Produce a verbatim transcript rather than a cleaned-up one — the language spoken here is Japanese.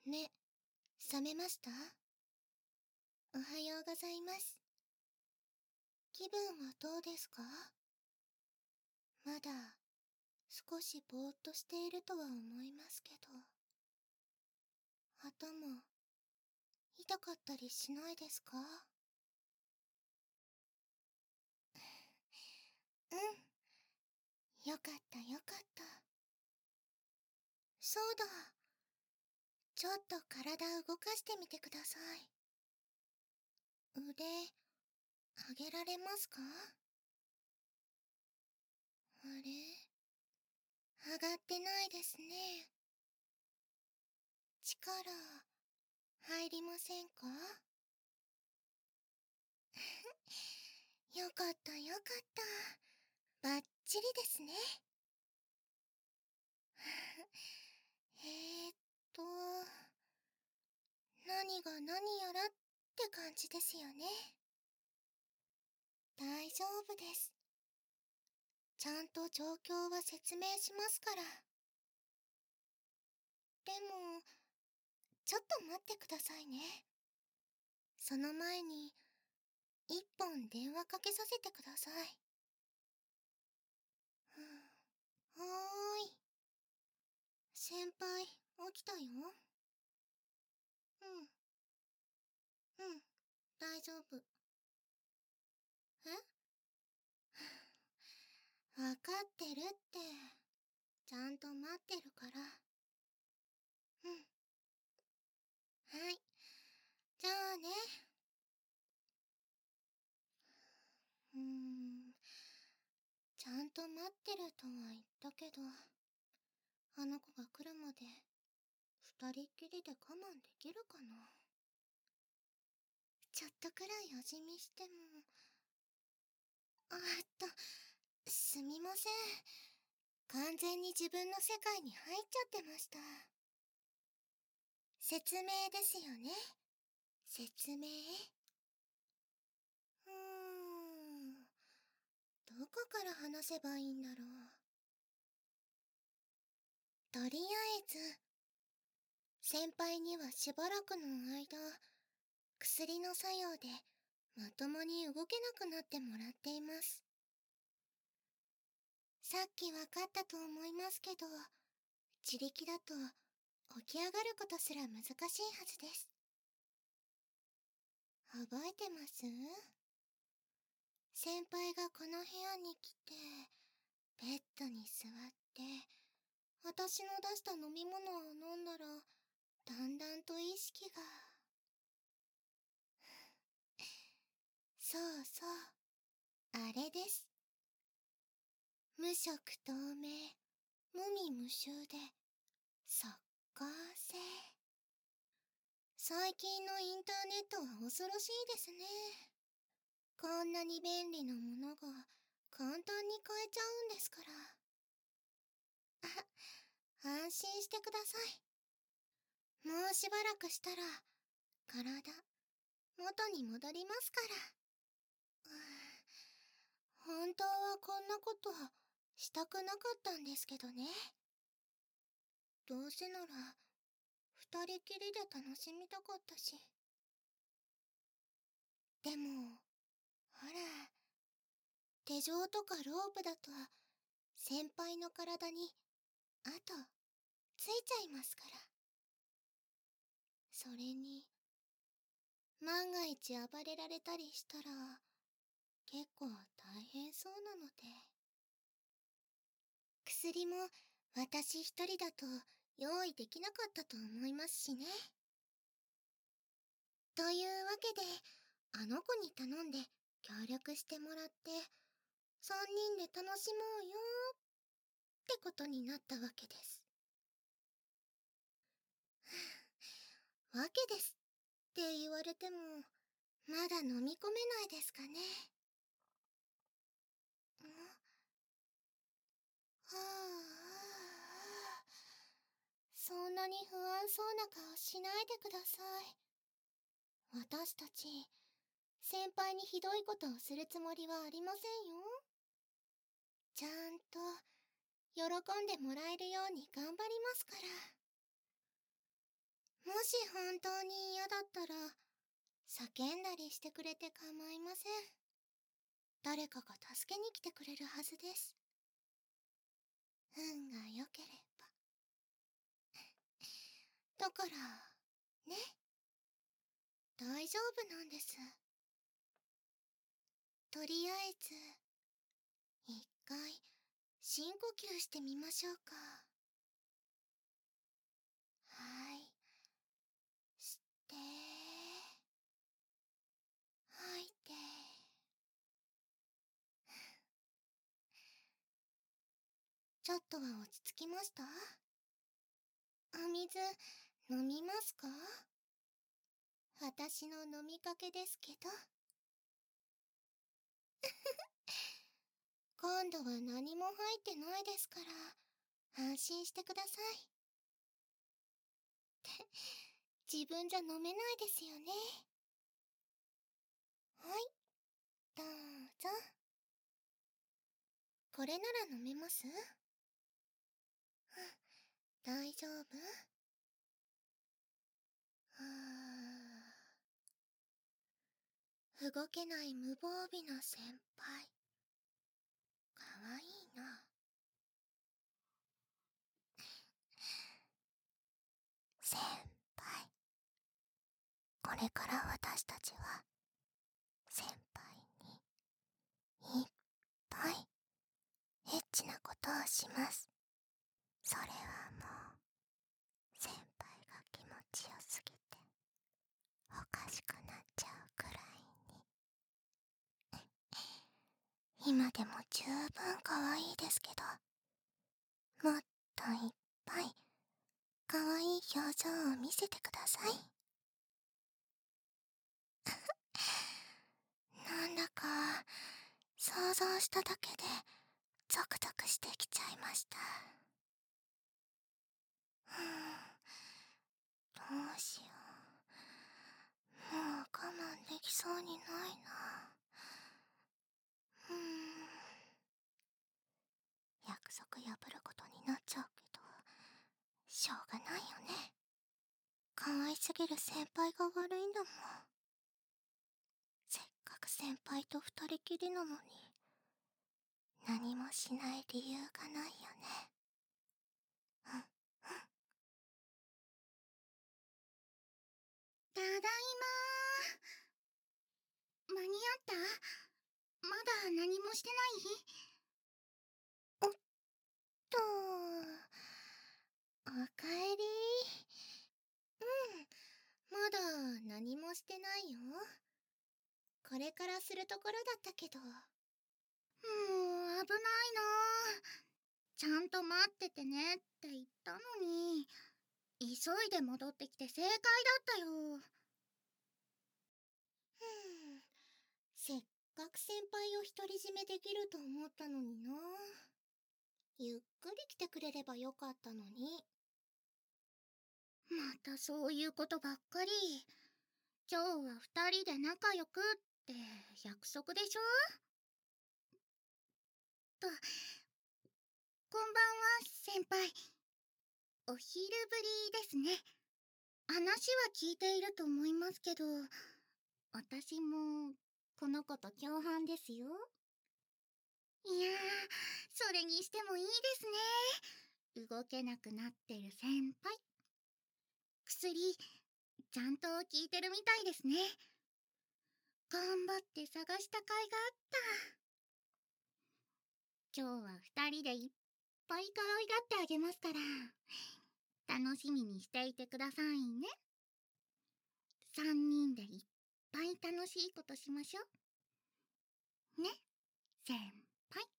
目、覚めました？おはようございます。気分はどうですか？まだ少しぼーっとしているとは思いますけど、頭痛かったりしないですか？うん、よかったよかった。そうだ、ちょっと体動かしてみてください。腕、上げられますか？あれ、上がってないですね。力、入りませんか？よかったよかった。バッチリですね。えーっと、何が何やらって感じですよね。大丈夫です。ちゃんと状況は説明しますから。でも、ちょっと待ってくださいね。その前に、一本電話かけさせてください。ふう、はーい。先輩、起きたよ。うん、うん、大丈夫。えわかってるって。ちゃんと待ってるから。うん。はい。じゃあね。うーん。ちゃんと待ってるとは言ったけど、あの子が来るまで、二人っきりで我慢できるかな。ちょっとくらい味見しても。あっと、すみません。完全に自分の世界に入っちゃってました。説明ですよね。説明。うーん。どこから話せばいいんだろう。とりあえず、先輩にはしばらくの間、薬の作用でまともに動けなくなってもらっています。さっきわかったと思いますけど、自力だと起き上がることすら難しいはずです。覚えてます？先輩がこの部屋に来て、ベッドに座って、私の出した飲み物を飲んだら、だんだんと意識が。そうそう、あれです。無色透明、無味無臭で、即効性。最近のインターネットは恐ろしいですね。こんなに便利なものが簡単に買えちゃうんですから。あ、安心してください。もうしばらくしたら、体、元に戻りますから。本当はこんなことしたくなかったんですけどね。どうせなら、二人きりで楽しみたかったし。でも、ほら、手錠とかロープだと、先輩の体に、あと、ついちゃいますから。それに、万が一暴れられたりしたら、結構大変そうなので。薬も、私一人だと用意できなかったと思いますしね。というわけで、あの子に頼んで協力してもらって、三人で楽しもうよーってことになったわけです。わけですって言われても、まだ飲み込めないですかね。んはあ、そんなに不安そうな顔しないでください。私たち、先輩にひどいことをするつもりはありませんよ。ちゃんと、喜んでもらえるように頑張りますから。 もし本当に嫌だったら、叫んだりしてくれて構いません。誰かが助けに来てくれるはずです。運が良ければ。だから、ね。大丈夫なんです。とりあえず、一回、深呼吸してみましょうか。はい。吸って、吐いて。ちょっとは落ち着きました？お水、飲みますか？私の飲みかけですけど。今度は何も入ってないですから、安心してください。って、自分じゃ飲めないですよね。はい、どうぞ。これなら飲めます？大丈夫？はぁ。動けない無防備な先輩。かわいいな。先輩。これから私たちは、先輩に、いっぱい、エッチなことをします。それはもう、先輩が気持ちよすぎて、おかしくなっちゃうくらいに。今でも十分可愛いですけど、もっといっぱい、可愛い表情を見せてください。なんだか、想像しただけで、ゾクゾクしてきちゃいました。ふぅ、どうしよう。もう我慢できそうにないな。うーん。約束破ることになっちゃうけど、しょうがないよね。可愛すぎる先輩が悪いんだもん。せっかく先輩と二人きりなのに、何もしない理由がないよね。うん、うん。ただいまー。間に合った？まだ何もしてない？おっとー。おかえりー。うん、まだ何もしてないよ。これからするところだったけど。もう、危ないなー。ちゃんと待っててねって言ったのに、急いで戻ってきて正解だったよ。ふぅ、せっかく先輩を独り占めできると思ったのにな。ゆっくり来てくれればよかったのに。またそういうことばっかり。今日は二人で仲良くって約束でしょ？と、こんばんは、先輩。お昼ぶりですね。話は聞いていると思いますけど、私も、この子と共犯ですよ。いやー、それにしてもいいですね。動けなくなってる先輩。薬、ちゃんと効いてるみたいですね。頑張って探した甲斐があった。今日は二人でいっぱい可愛がってあげますから、楽しみにしていてくださいね。三人でいっぱい楽しいことしましょう。ね、先輩。